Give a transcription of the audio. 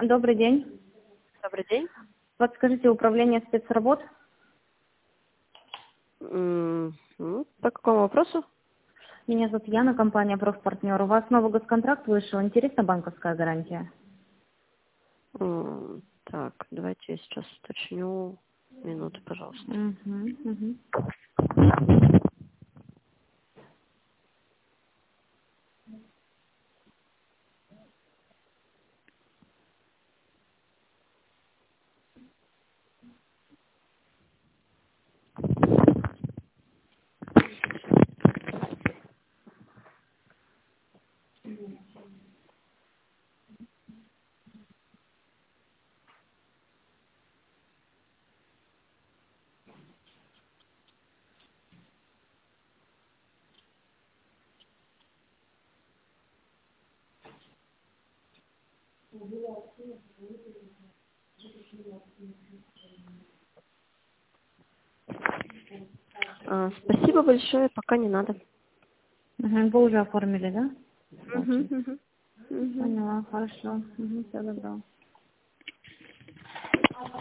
Добрый день. Добрый день. Подскажите, управление спецработ? По какому вопросу? Меня зовут Яна, компания «Профпартнер». У вас новый госконтракт вышел. Интересна банковская гарантия? Так, давайте я сейчас уточню. Минуту, пожалуйста. Мгм. Спасибо большое, пока не надо. Вы уже оформили, да? Мгм, мгм, мгм. Поняла, хорошо. Всего доброго.